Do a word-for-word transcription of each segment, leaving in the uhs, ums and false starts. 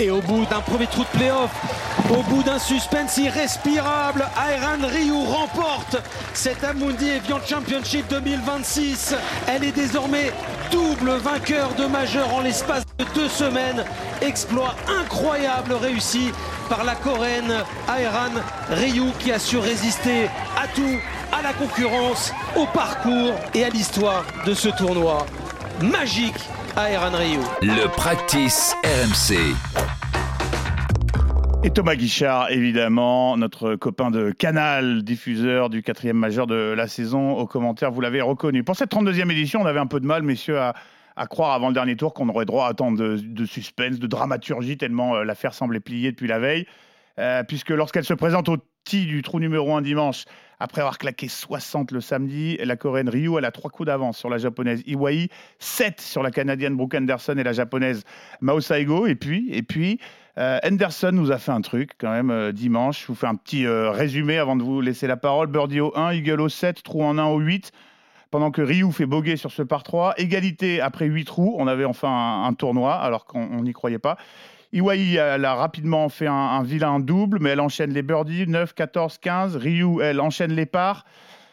Et au bout d'un premier trou de play-off, au bout d'un suspense irrespirable, Ayran Ryu remporte cette Amundi Evian Championship deux mille vingt-six. Elle est désormais double vainqueur de majeur en l'espace de deux semaines. Exploit incroyable réussi par la Coréenne Ayran Ryu qui a su résister à tout, à la concurrence, au parcours et à l'histoire de ce tournoi magique. Ayran Ryu. Le practice R M C. Et Thomas Guichard, évidemment, notre copain de Canal, diffuseur du quatrième majeur de la saison. Aux commentaires, vous l'avez reconnu. Pour cette trente-deuxième édition, on avait un peu de mal, messieurs, à, à croire avant le dernier tour qu'on aurait droit à tant de, de suspense, de dramaturgie, tellement euh, l'affaire semblait pliée depuis la veille. Euh, puisque lorsqu'elle se présente au tee du trou numéro un dimanche, après avoir claqué soixante le samedi, la Coréenne Ryu, elle a trois coups d'avance sur la Japonaise Iwai, sept sur la Canadienne Brooke Henderson et la Japonaise Mao Saigo. Et puis, et puis euh, Henderson nous a fait un truc quand même euh, dimanche. Je vous fais un petit euh, résumé avant de vous laisser la parole. Birdie au un, eagle au sept, trou en un au huit. Pendant que Ryu fait bogey sur ce par trois. Égalité après huit trous. On avait enfin un, un tournoi alors qu'on n'y croyait pas. Iwai, elle a rapidement fait un, un vilain double, mais elle enchaîne les birdies, neuf, quatorze, quinze. Ryu, elle enchaîne les pars.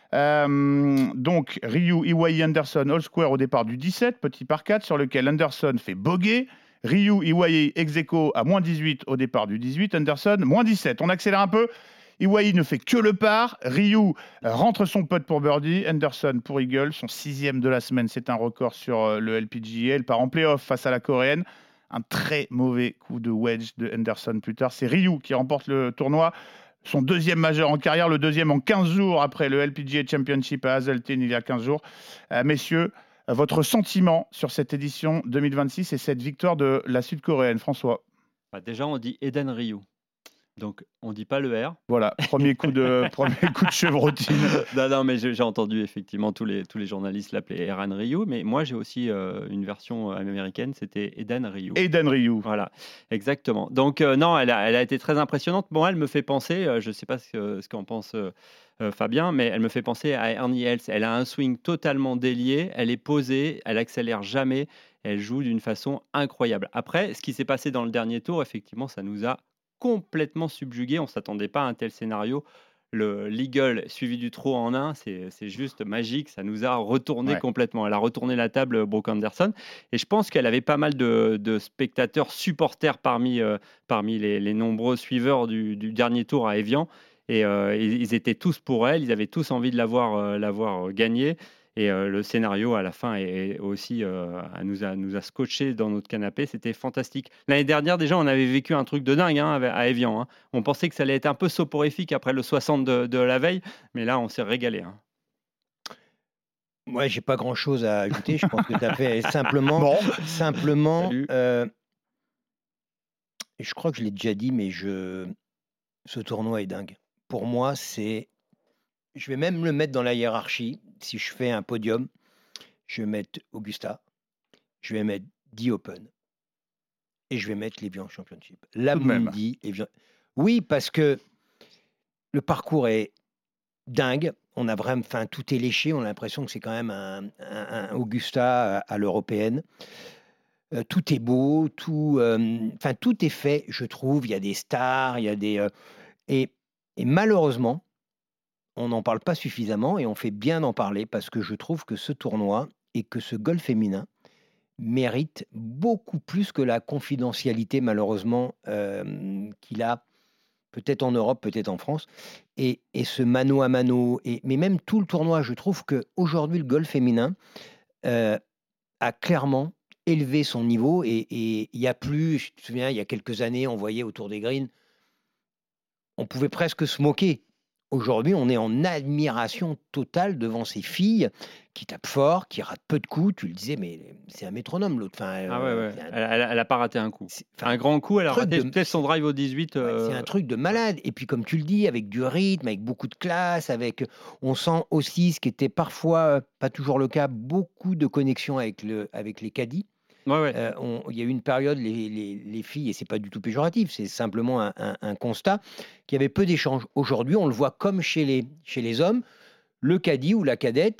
Euh, donc, Ryu, Iwai, Henderson, all square au départ du dix-sept, petit par quatre, sur lequel Henderson fait bogey. Ryu, Iwai, ex-aequo à moins dix-huit au départ du dix-huit. Henderson, moins dix-sept. On accélère un peu. Iwai ne fait que le par. Ryu rentre son putt pour birdie. Henderson pour eagle, son sixième de la semaine. C'est un record sur le L P G A. Elle part en play-off face à la Coréenne. Un très mauvais coup de wedge de Henderson plus tard. C'est Ryu qui remporte le tournoi. Son deuxième majeur en carrière, le deuxième en quinze jours après le L P G A Championship à Hazeltine il y a quinze jours. Euh, messieurs, votre sentiment sur cette édition deux mille vingt-six et cette victoire de la Sud-Coréenne, François? Bah déjà, on dit Eden Ryu. Donc, on ne dit pas le R. Voilà, premier coup de, premier coup de chevrotine. non, non, mais j'ai, j'ai entendu effectivement tous les, tous les journalistes l'appeler Ayran Ryu, mais moi j'ai aussi euh, une version américaine, c'était Eden Ryu. Eden Ryu. Voilà, exactement. Donc, euh, non, elle a, elle a été très impressionnante. Bon, elle me fait penser, euh, je ne sais pas ce, que, ce qu'en pense euh, euh, Fabien, mais elle me fait penser à Ernie Els. Elle a un swing totalement délié, elle est posée, elle accélère jamais, elle joue d'une façon incroyable. Après, ce qui s'est passé dans le dernier tour, effectivement, ça nous a complètement subjugué. On ne s'attendait pas à un tel scénario. Le l'eagle suivi du trou en un, c'est, c'est juste magique. Ça nous a retourné ouais. complètement. Elle a retourné la table, Brooke Henderson. Et je pense qu'elle avait pas mal de, de spectateurs, supporters parmi, euh, parmi les, les nombreux suiveurs du, du dernier tour à Evian. Et euh, ils étaient tous pour elle. Ils avaient tous envie de l'avoir, euh, l'avoir gagnée. Et euh, le scénario, à la fin, est, est aussi, euh, nous, a, nous a scotché dans notre canapé. C'était fantastique. L'année dernière, déjà, on avait vécu un truc de dingue hein, à Evian. Hein. On pensait que ça allait être un peu soporifique après le soixante de, de la veille. Mais là, on s'est régalé. Hein. Moi, j'ai pas grand-chose à ajouter. Je pense que tu as fait simplement... bon. simplement euh, je crois que je l'ai déjà dit, mais je... ce tournoi est dingue. Pour moi, c'est... Je vais même le mettre dans la hiérarchie. Si je fais un podium, je vais mettre Augusta, je vais mettre The Open et je vais mettre l'Evian Championship. L'Amundi Evian. Oui, parce que le parcours est dingue. On a vraiment, enfin, tout est léché. On a l'impression que c'est quand même un, un, un Augusta à, à l'européenne. Euh, tout est beau, tout, euh, enfin, tout est fait, je trouve. Il y a des stars, il y a des euh, et, et malheureusement. On n'en parle pas suffisamment et on fait bien d'en parler parce que je trouve que ce tournoi et que ce golf féminin mérite beaucoup plus que la confidentialité malheureusement euh, qu'il a peut-être en Europe, peut-être en France. Et, et ce mano à mano, et, mais même tout le tournoi, je trouve qu'aujourd'hui le golf féminin euh, a clairement élevé son niveau et il n'y a plus, je me souviens, il y a quelques années, on voyait autour des greens, on pouvait presque se moquer. Aujourd'hui, on est en admiration totale devant ces filles qui tapent fort, qui ratent peu de coups. Tu le disais, mais c'est un métronome, l'autre. Enfin, ah ouais, ouais. Un... Elle n'a pas raté un coup. C'est... Un grand coup, elle a raté de... peut-être son drive au dix-huit. Euh... Ouais, c'est un truc de malade. Et puis, comme tu le dis, avec du rythme, avec beaucoup de classe, avec, on sent aussi, ce qui était parfois, pas toujours le cas, beaucoup de connexion avec, le, avec les caddies. Ouais, ouais. Euh, on, il y a eu une période, les, les, les filles, et c'est pas du tout péjoratif, c'est simplement un, un, un constat, qu'il y avait peu d'échanges. Aujourd'hui, on le voit comme chez les, chez les hommes, le caddie ou la cadette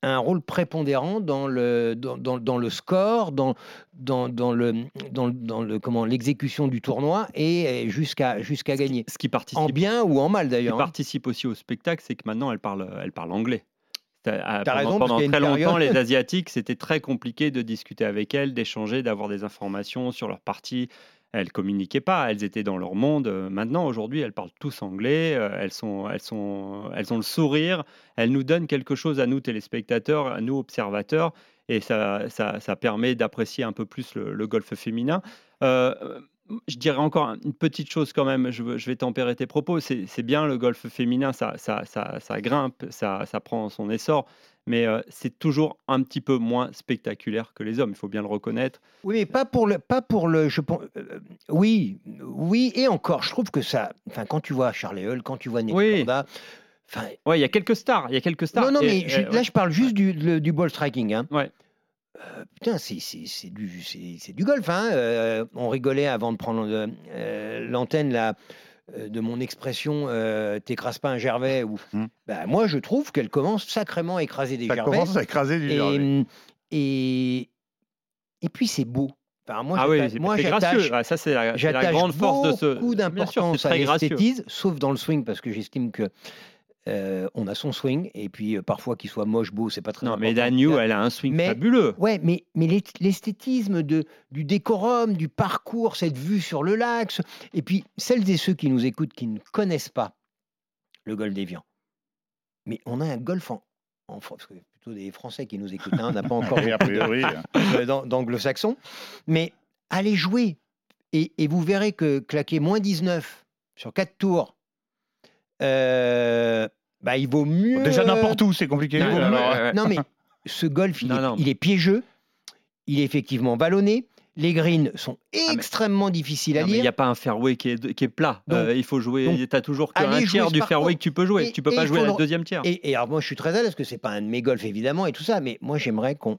un rôle prépondérant dans le, dans, dans, dans le score, dans, dans, dans, le, dans, dans le, comment, l'exécution du tournoi et jusqu'à, jusqu'à gagner. Ce qui participe, en bien ou en mal ce qui d'ailleurs. hein. participe aussi au spectacle, c'est que maintenant, elle parle, elle parle anglais. T'as Pendant, raison, parce pendant qu'il y a très une longtemps, période- les Asiatiques, c'était très compliqué de discuter avec elles, d'échanger, d'avoir des informations sur leur partie. Elles communiquaient pas, elles étaient dans leur monde. Euh, Maintenant, aujourd'hui, elles parlent tous anglais, euh, elles, sont, elles, sont, elles ont le sourire, elles nous donnent quelque chose à nous téléspectateurs, à nous observateurs, et ça, ça, ça permet d'apprécier un peu plus le, le golf féminin. Euh, je dirais encore une petite chose quand même, je, veux- je vais tempérer tes propos, c'est c'est bien le golf féminin, ça, ça, ça, ça grimpe, ça, ça prend son essor, mais euh, c'est toujours un petit peu moins spectaculaire que les hommes, il faut bien le reconnaître. Oui, mais pas pour le, pas pour le, je pense, euh, oui, oui, et encore, je trouve que ça, enfin, quand tu vois Charlie Hull, quand tu vois Nick Oui. Korda, enfin, Ouais, il y a quelques stars, il y a quelques stars. non, non, Et- mais et- je- ouais. là, je parle juste du, le- du ball striking, hein. Ouais. Euh, putain, c'est, c'est, c'est du, c'est, c'est du golf, hein. Euh, on rigolait avant de prendre euh, euh, l'antenne, là, euh, de mon expression, euh, t'écrases pas un Gervais, ou, Hmm. bah, moi, je trouve qu'elle commence sacrément à écraser des Ça Gervais. commence à écraser du Gervais. Et, et, et puis, c'est beau. Enfin, moi, Ah oui, j'attache- c'est moi, c'est j'attache- gracieux. Ouais, ça, c'est la, c'est la J'attache grande force de ce. beaucoup Bien sûr, d'importance c'est à très gracieux. l'esthétisme, sauf dans le swing, parce que j'estime que euh, on a son swing, et puis euh, parfois qu'il soit moche, beau, c'est pas très Non, important. mais Dan Yu, elle a un swing Mais- fabuleux. Ouais, mais, mais l'est- l'esthétisme de, du décorum, du parcours, cette vue sur le lac, ce- et puis celles et ceux qui nous écoutent qui ne connaissent pas le golfe d'Évian, mais on a un golf en, en France, parce que c'est plutôt des Français qui nous écoutent, hein, on n'a pas encore Oui, a priori. euh, d'ang- d'anglo-saxon, mais allez jouer et, et vous verrez que claquer moins dix-neuf sur quatre tours, euh, bah, il vaut mieux. Déjà n'importe où, c'est compliqué. Non, Alors, non, euh, Non, mais ce golf, il, Non, est, non. il est piégeux, il est effectivement vallonné, les greens sont mais- extrêmement difficiles à Non, mais il n'y lire. a pas un fairway qui est, qui est plat. Donc- Euh, il faut jouer. donc, Tu as toujours qu'un allez tiers jouer ce du parcours. fairway que tu peux jouer. Et- tu peux et pas il jouer faut la le- deuxième tiers. Et, et alors moi, je suis très à l'aise parce que c'est pas un de mes golfs évidemment et tout ça, mais moi, j'aimerais qu'on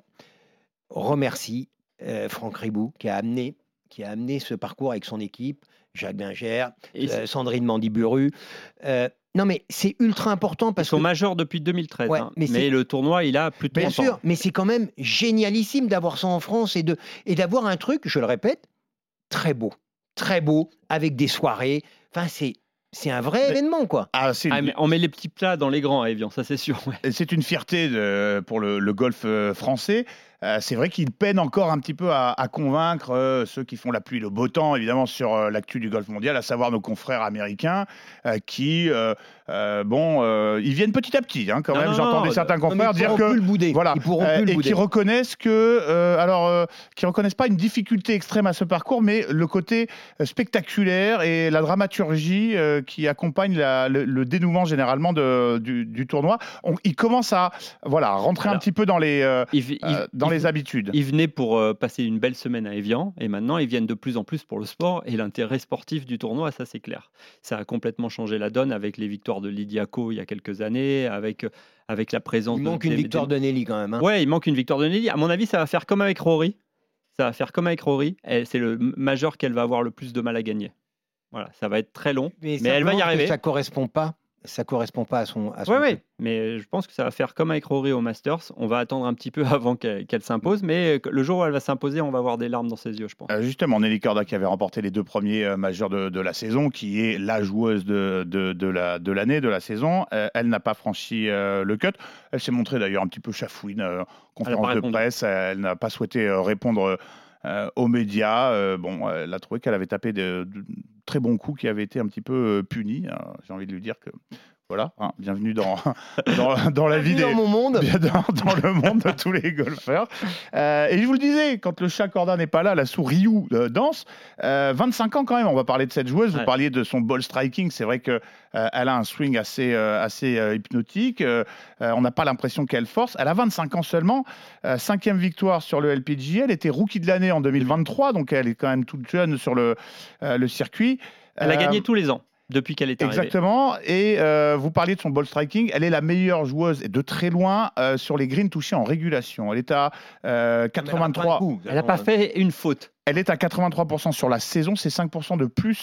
remercie euh, Franck Ribou qui a amené qui a amené ce parcours avec son équipe, Jacques Binger, Et euh, Sandrine Mandiburu. Euh, non, mais c'est ultra important Ils parce sont que majeurs depuis deux mille treize. Ouais, hein. mais mais c'est- le tournoi, il a plus de bien trente ans. sûr, mais c'est quand même génialissime d'avoir ça en France et de et d'avoir un truc, je le répète, très beau, très beau avec des soirées. Enfin, c'est c'est un vrai Mais- événement quoi. ah, c'est Ah, une- mais on met les petits plats dans les grands à Evian, ça c'est sûr. ouais. Et c'est une fierté de- pour le, le golf euh, français. Euh, c'est vrai qu'il peine encore un petit peu à, à convaincre euh, ceux qui font la pluie et le beau temps, évidemment, sur euh, l'actu du golf mondial, à savoir nos confrères américains euh, qui, euh, euh, bon, euh, ils viennent petit à petit, hein, quand Non, même. non, J'entendais non, certains Non, mais confrères ils dire pourront que. plus le bouder. Voilà, Ils pourront euh, plus le et bouder. qui reconnaissent que, euh, alors, euh, qui reconnaissent pas une difficulté extrême à ce parcours, mais le côté euh, spectaculaire et la dramaturgie euh, qui accompagne la- le, le dénouement généralement de- du, du tournoi. On, ils commencent à, voilà, rentrer un Alors, petit peu dans les, euh, Ils, ils- euh, dans ils- les habitudes. Ils venaient pour euh, passer une belle semaine à Evian et maintenant ils viennent de plus en plus pour le sport et l'intérêt sportif du tournoi, ça c'est clair. Ça a complètement changé la donne avec les victoires de Lydia Ko il y a quelques années, avec, avec la présence Il de. manque une des- victoire des- de Nelly quand même. hein. Ouais, il manque une victoire de Nelly. À mon avis, ça va faire comme avec Rory. Ça va faire comme avec Rory. Elle- C'est le majeur qu'elle va avoir le plus de mal à gagner. Voilà, ça va être très long, mais, elle va y simplement que arriver. Ça correspond pas. Ça correspond pas à son. À son Oui, oui, jeu. mais je pense que ça va faire comme avec Rory au Masters. On va attendre un petit peu avant qu'elle qu'elle s'impose, mais le jour où elle va s'imposer, on va avoir des larmes dans ses yeux, je pense. Euh, justement, Nelly Korda qui avait remporté les deux premiers euh, majeurs de, de la saison, qui est la joueuse de, de, de la, de l'année, de la saison, euh, elle n'a pas franchi euh, le cut. Elle s'est montrée d'ailleurs un petit peu chafouine euh, en conférence de répondu. presse. Elle n'a pas souhaité euh, répondre euh, aux médias. Euh, bon, elle a trouvé qu'elle avait tapé de, de très bons coups qui avaient été un petit peu euh, punis. Euh, J'ai envie de lui dire que voilà, hein, bienvenue dans, dans, dans la vie Bienvenue des, dans mon monde. bien dans, dans le monde de tous les golfeurs. Euh, et je vous le disais, quand le chat Korda n'est pas là, la souris Ryu euh, danse. Euh, vingt-cinq ans quand même, on va parler de cette joueuse. Vous Ouais. parliez de son ball striking. C'est vrai qu'elle euh, a un swing assez, euh, assez euh, hypnotique. Euh, euh, on n'a pas l'impression qu'elle force. Elle a vingt-cinq ans seulement. Euh, cinquième victoire sur le L P G A. Elle était rookie de l'année en deux mille vingt-trois, donc elle est quand même toute jeune sur le, euh, le circuit. Elle a Euh, gagné tous les ans depuis qu'elle est arrivée. Exactement. Et euh, vous parliez de son ball striking. Elle est la meilleure joueuse et de très loin euh, sur les greens touchés en régulation. Elle est à euh, quatre-vingt-trois. Elle n'a pas fait une faute. Elle est à quatre-vingt-trois pour cent sur la saison. C'est cinq pour cent de plus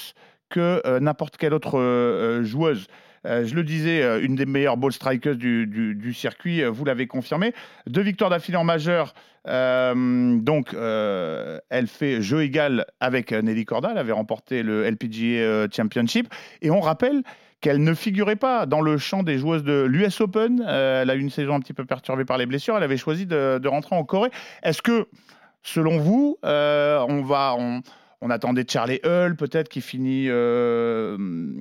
que euh, n'importe quelle autre euh, joueuse. Euh, je le disais, euh, une des meilleures ball strikers du, du, du circuit, euh, vous l'avez confirmé. Deux victoires d'affilée en majeur. Euh, donc, euh, elle fait jeu égal avec Nelly Korda. Elle avait remporté le L P G A Championship. Et on rappelle qu'elle ne figurait pas dans le champ des joueuses de l'U S Open. Euh, elle a eu une saison un petit peu perturbée par les blessures. Elle avait choisi de, de rentrer en Corée. Est-ce que, selon vous, euh, on va... On, On attendait Charlie Hull, peut-être, qui finit euh,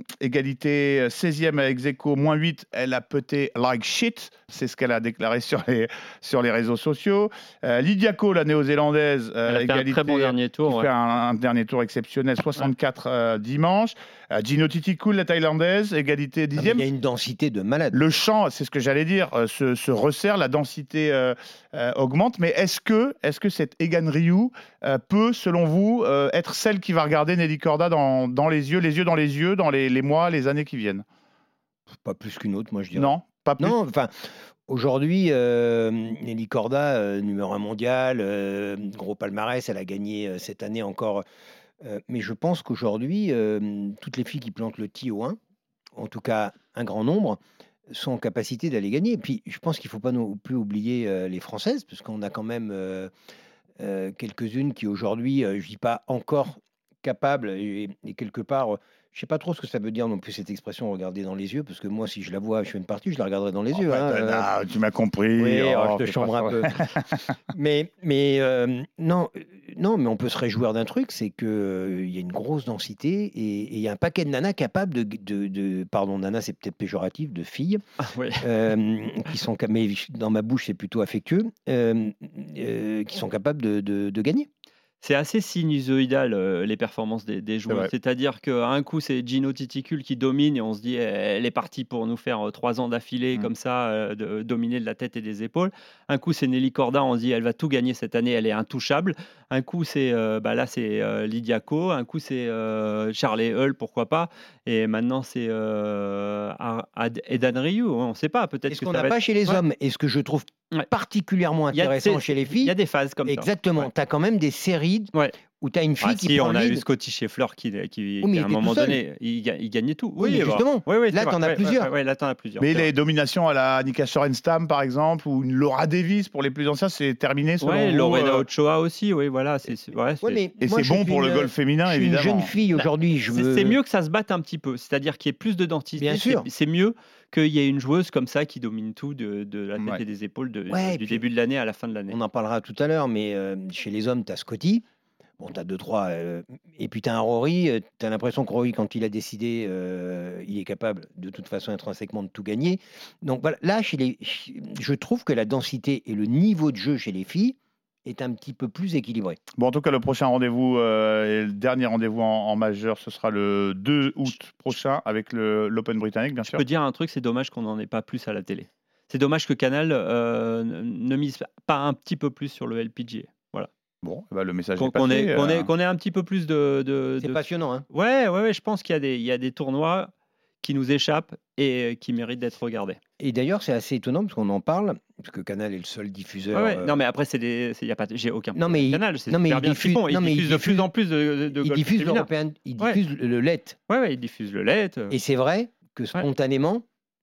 égalité seizième à ex-aequo, moins huit. Elle a pété like shit. C'est ce qu'elle a déclaré sur les, sur les réseaux sociaux. Euh, Lydia Ko, la néo-zélandaise, euh, Elle a fait égalité, un très bon dernier tour. qui Ouais. fait un, un dernier tour exceptionnel, soixante-quatre ouais. euh, dimanche. Euh, Gino Titikul, la thaïlandaise, égalité dixième. Il y a une densité de malade. Le champ, c'est ce que j'allais dire, euh, se, se resserre, la densité euh, euh, augmente. Mais est-ce que, est-ce que cette Egan Ryu euh, peut, selon vous, euh, être celle qui va regarder Nelly Korda dans, dans les yeux, les yeux dans les yeux, dans les, les mois, les années qui viennent? Pas plus qu'une autre, moi je dirais. Non, pas plus. Non, enfin, aujourd'hui, euh, Nelly Korda, euh, numéro un mondial, euh, gros palmarès, elle a gagné euh, cette année encore. Euh, mais je pense qu'aujourd'hui, euh, toutes les filles qui plantent le tee au un, en tout cas un grand nombre, sont en capacité d'aller gagner. Et puis, je pense qu'il ne faut pas non plus oublier euh, les Françaises, parce qu'on a quand même euh, euh, quelques-unes qui aujourd'hui, euh, je ne dis pas encore capables, et, et quelque part, euh, je ne sais pas trop ce que ça veut dire non plus cette expression, regarder dans les yeux, parce que moi, si je la vois, je fais une partie, je la regarderai dans les Oh, yeux. bah, hein, euh... Tu m'as compris. Oui, oh, alors, je te chambre un peu. mais mais euh, non, non, mais on peut se réjouir d'un truc, c'est qu'il euh, y a une grosse densité et il y a un paquet de nanas capables de... de, de pardon, nanas, c'est peut-être péjoratif, de filles, Ah, ouais. euh, qui sont... Mais dans ma bouche, c'est plutôt affectueux, euh, euh, qui sont capables de, de, de gagner. C'est assez sinusoïdal, euh, les performances des, des joueurs. vrai. C'est-à-dire qu'un coup, c'est Gino Titikul qui domine et on se dit elle est partie pour nous faire euh, trois ans d'affilée Mm. comme ça, euh, de dominer de la tête et des épaules. Un coup, c'est Nelly Korda, on se dit elle va tout gagner cette année, elle est intouchable. Un coup, c'est euh, bah là, c'est euh, Lydia Ko. Un coup, c'est euh, Charlie Hull, pourquoi pas. Et maintenant, c'est euh, Ad- Edan Ryu. On ne sait pas. Peut-être Et ce que qu'on ça n'a va pas être- chez les Ouais. hommes, et ce que je trouve Ouais. particulièrement Il y a- intéressant c'est- chez les Il y filles, a des phases comme ça. exactement, Ouais. tu as quand même des séries Ouais. où tu as une fille Ah, qui si, prend on le a eu lead. Scotty Scheffler qui, qui, Oui, mais qui, il à un était moment tout seul. donné, il, ga- il gagnait tout. Oui, mais bah, justement, oui, oui, là, c'est vrai. t'en as Ouais, plusieurs. ouais, ouais, là, t'en as plusieurs. Mais c'est les vrai. dominations à la Annika Sorenstam, par exemple, ou une Laura Davis, pour les plus anciens, c'est terminé selon Ouais, vous, Lorena euh, Ochoa aussi, oui, voilà. C'est, c'est- ouais, c'est, Ouais, mais Et moi, c'est je bon suis pour le une- golf féminin, je suis évidemment. une jeune fille aujourd'hui, je c'est- veux... c'est mieux que ça se batte un petit peu. C'est-à-dire qu'il y ait plus de densité. Bien c'est, sûr. c'est mieux qu'il y ait une joueuse comme ça qui domine tout de, de la tête Ouais. et des épaules de- Ouais, du puis- début de l'année à la fin de l'année. On en parlera tout à l'heure, mais euh, chez les hommes, tu as Scotty. Bon, tu as deux, trois. euh, et puis tu as un Rory. Tu as l'impression que Rory, quand il a décidé, euh, il est capable de toute façon intrinsèquement de tout gagner. Donc voilà, là, chez les, je trouve que la densité et le niveau de jeu chez les filles est un petit peu plus équilibré. Bon, en tout cas, le prochain rendez-vous euh, et le dernier rendez-vous en, en majeur, ce sera le deux août prochain avec le- l'Open britannique, bien Je sûr. peux dire un truc, c'est dommage qu'on n'en ait pas plus à la télé. C'est dommage que Canal euh, ne- ne mise pas un petit peu plus sur le L P G A. Voilà. Bon, eh ben, le message Qu'on, est passé. qu'on ait, qu'on euh. ait- qu'on ait un petit peu plus de. de- C'est de- passionnant, hein. Ouais, ouais, ouais, je pense qu'il y a des, il y a des tournois qui nous échappent et qui méritent d'être regardés. Et d'ailleurs, c'est assez étonnant parce qu'on en parle, parce que Canal est le seul diffuseur. Ouais, ouais. euh, Non, mais après, c'est des, c'est- y a pas, j'ai aucun Non, mais il- Canal. C'est non, mais super il bien ce qu'ils diffuse- font. Ils non, mais il diffusent de diffuse- plus en plus de, de il golf diffuse féminin. l'européen, il Ouais. diffuse le L E T. Ouais, ouais, ils diffusent le L E T. Et c'est vrai que spontanément,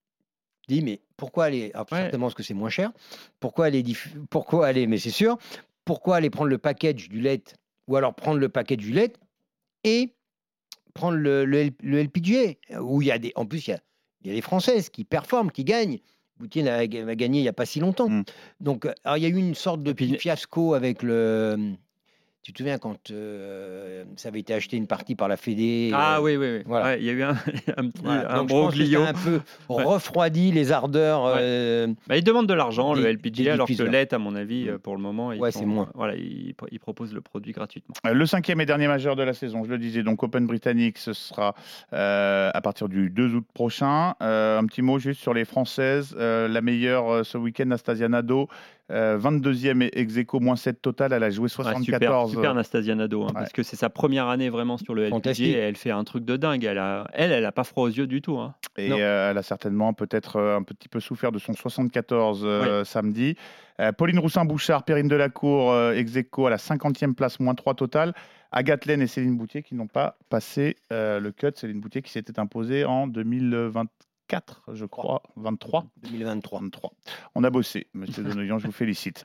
je dis, mais pourquoi aller, alors, Ouais. certainement parce que c'est moins cher, pourquoi aller, diffu- pourquoi aller, mais c'est sûr, pourquoi aller prendre le package du L E T, ou alors prendre le package du L E T et prendre le, le, L- le L P G A, où il y a des, en plus, il y a, il y a les Françaises qui performent, qui gagnent. Boutine a, a gagné il n'y a pas si longtemps. Mm. Donc, alors, il y a eu une sorte de puis- petit fiasco avec le... Tu te souviens quand euh, ça avait été acheté une partie par la Fédé Ah euh, oui, oui, oui. voilà. Ouais, il y a eu un, un petit voilà. un Donc, je pense que broglio. ça a un peu Ouais. refroidi les ardeurs. Ouais. euh, Bah, ils demandent de l'argent, Des- le L P G A, des alors que le diffuseurs. L E T, à mon avis, euh, pour le moment, ils, Ouais, c'est font- moins. Voilà, ils, ils proposent le produit gratuitement. Euh, Le cinquième et dernier majeur de la saison, je le disais, donc Open britannique, ce sera euh, à partir du deux août prochain. Euh, un petit mot juste sur les Françaises. Euh, la meilleure euh, ce week-end, Nastasia Nadeau, euh, vingt-deuxième ex aequo, moins sept total. Elle a joué Ouais, super, soixante-quatorze. super Nastasia Nadeau, hein, Ouais. parce que c'est sa première année vraiment sur le L P G Fantastique. A et elle fait un truc de dingue. Elle, a, elle, elle a pas froid aux yeux du tout. Hein. Et Non. euh, elle a certainement peut-être euh, un petit peu souffert de son soixante-quatorze euh, samedi. Euh, Pauline Roussin-Bouchard, Perrine Delacour, euh, ex aequo à la cinquantième place, moins trois total. Agathe Laine et Céline Boutier qui n'ont pas passé euh, le cut. Céline Boutier qui s'était imposée en deux mille vingt-quatre, je crois, vingt-trois. deux mille vingt-trois. vingt-trois. On a bossé, monsieur Donoyan, je vous félicite.